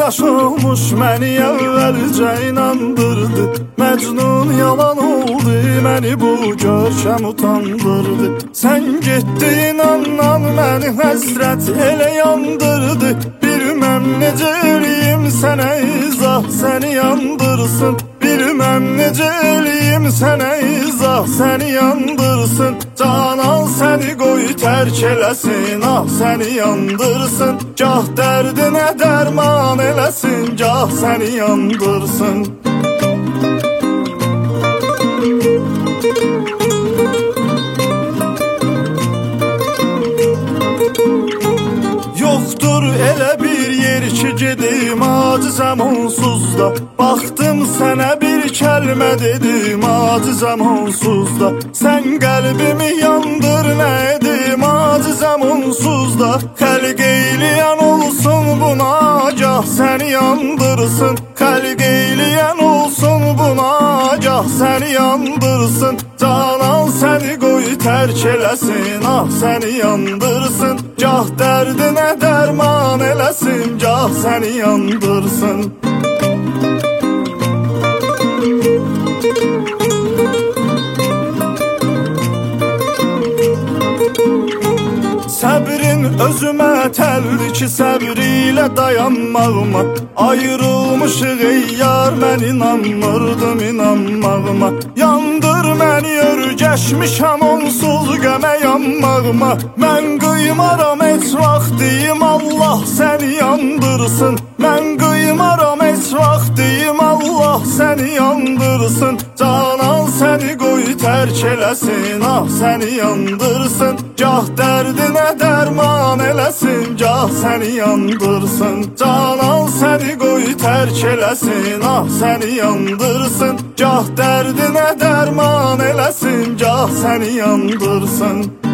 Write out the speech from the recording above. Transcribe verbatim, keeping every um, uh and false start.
yaş olmuş məni əvvəlcə inandırdı. Məcnun yalan oldu, məni bu görkəm utandırdı. Sən getdin andan məni həsrət elə yandırdı. Bilməm necə eləyim sənə izah, səni yandırsın. Bilməm necə eləyim sənə izah, səni yandırsın. Canan səni qoy tərk eləsin, ah səni yandırsın. Gah dərdinə dərman eləsin, gah səni yandırsın. Yoxdur elə bir yer ki gedim acizəm onsuz da. Baxdım sənə bir kəlmə dedim acizəm onsuz da. Sən qəlbimi yandır nə edim acizəm onsuz da. Xəlq eyləyən olsun buna gah səni yandırsın. Xəlq eyləyən olsun buna gah səni yandırsın. Canan səni qoy tərk eləsin, ah səni yandırsın. Gah dərdinə dərman eləsin, gah səni yandırsın. Səbrin özümə təldir ki, səbr ilə dayanmağıma. Ayrılmışıq ey yar, mən inanmırdım inanmağıma. Yandır məni örgəşmişəm onsuz qəmə yanmağıma. Mən qıymaram heç vaxt deyim Allah səni yandırsın. Mən qıymaram heç vaxt deyim Allah səni yandırsın. Canan səni qoy tərk eləsin, ah səni yandırsın. Gah dərdinə dərman eləsin, gah səni yandırsın. Canan səni qoy tərk eləsin, ah səni yandırsın. Gah dərdinə dərman eləsin, gah səni yandırsın.